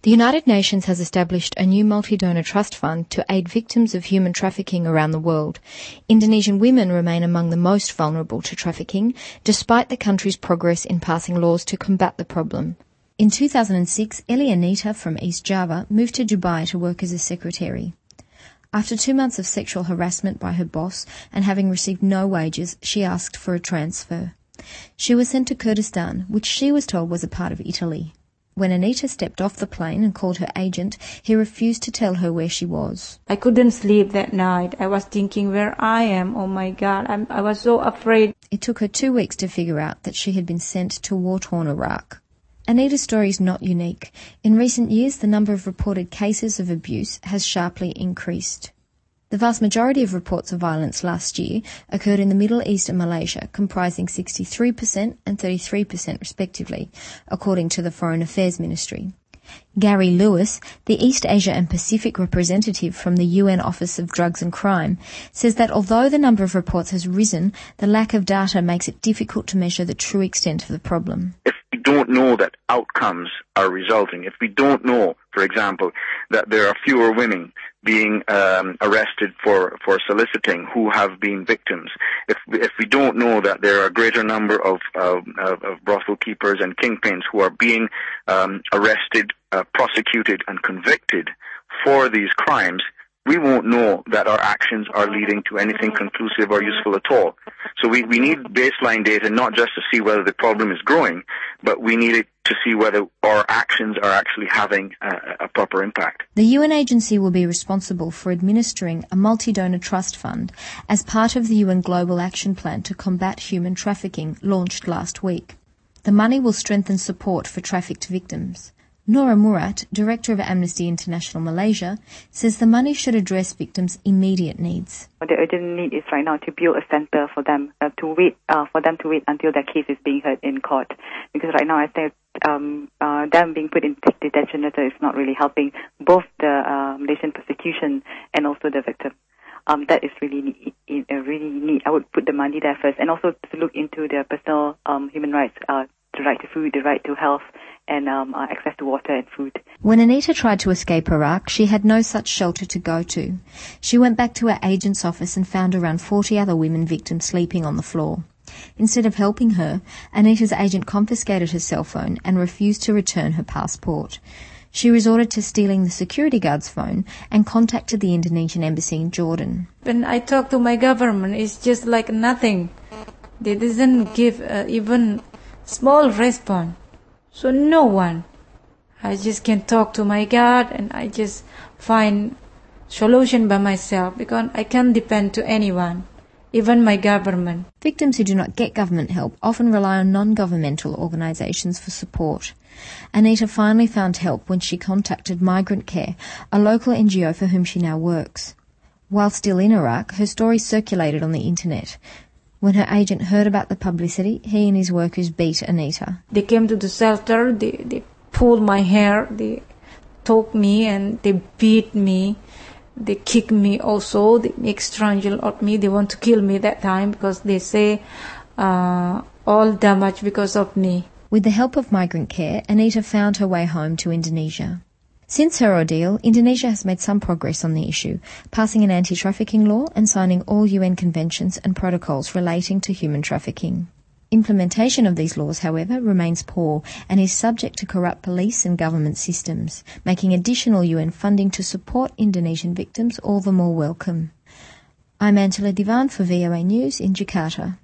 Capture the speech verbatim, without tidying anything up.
The United Nations has established a new multi-donor trust fund to aid victims of human trafficking around the world. Indonesian women remain among the most vulnerable to trafficking, despite the country's progress in passing laws to combat the problem. In two thousand six, Elianita from East Java moved to Dubai to work as a secretary. After two months of sexual harassment by her boss and having received no wages, she asked for a transfer. She was sent to Kurdistan, which she was told was a part of Italy. When Anita stepped off the plane and called her agent, he refused to tell her where she was. I couldn't sleep that night. I was thinking where I am. Oh my God, I'm, I was so afraid. It took her two weeks to figure out that she had been sent to war-torn Iraq. Anita's story is not unique. In recent years, the number of reported cases of abuse has sharply increased. The vast majority of reports of violence last year occurred in the Middle East and Malaysia, comprising sixty-three percent and thirty-three percent respectively, according to the Foreign Affairs Ministry. Gary Lewis, the East Asia and Pacific representative from the U N Office of Drugs and Crime, says that although the number of reports has risen, the lack of data makes it difficult to measure the true extent of the problem. If we don't know that outcomes are resulting, if we don't know, for example, that there are fewer women being um, arrested for, for soliciting who have been victims, if if we don't know that there are a greater number of, of, of brothel keepers and kingpins who are being um, arrested, uh, prosecuted and convicted for these crimes, we won't know that our actions are leading to anything conclusive or useful at all. So we, we need baseline data not just to see whether the problem is growing, but we need it to see whether our actions are actually having a, a proper impact. The U N agency will be responsible for administering a multi-donor trust fund as part of the U N Global Action Plan to combat human trafficking launched last week. The money will strengthen support for trafficked victims. Nora Murat, Director of Amnesty International Malaysia, says the money should address victims' immediate needs. The urgent need is right now to build a center for them uh, to wait uh, for them to wait until their case is being heard in court. Because right now, I think um, uh, them being put in detention is not really helping both the uh, Malaysian prosecution and also the victim. Um, that is really need, uh, really need. I would put the money there first, and also to look into their personal um, human rights, uh, the right to food, the right to health, and um, uh, access to water and food. When Anita tried to escape Iraq, she had no such shelter to go to. She went back to her agent's office and found around forty other women victims sleeping on the floor. Instead of helping her, Anita's agent confiscated her cell phone and refused to return her passport. She resorted to stealing the security guard's phone and contacted the Indonesian embassy in Jordan. When I talk to my government, it's just like nothing. They didn't give uh, even small response. So no one. I just can talk to my God and I just find solution by myself because I can't depend to anyone, even my government. Victims who do not get government help often rely on non-governmental organisations for support. Anita finally found help when she contacted Migrant Care, a local N G O for whom she now works. While still in Iraq, her story circulated on the internet. When her agent heard about the publicity, he and his workers beat Anita. They came to the shelter, they, they pulled my hair, they took me and they beat me. They kicked me also, they make strangle of me. They want to kill me that time because they say uh, all damage because of me. With the help of Migrant Care, Anita found her way home to Indonesia. Since her ordeal, Indonesia has made some progress on the issue, passing an anti-trafficking law and signing all U N conventions and protocols relating to human trafficking. Implementation of these laws, however, remains poor and is subject to corrupt police and government systems, making additional U N funding to support Indonesian victims all the more welcome. I'm Angela Divan for V O A News in Jakarta.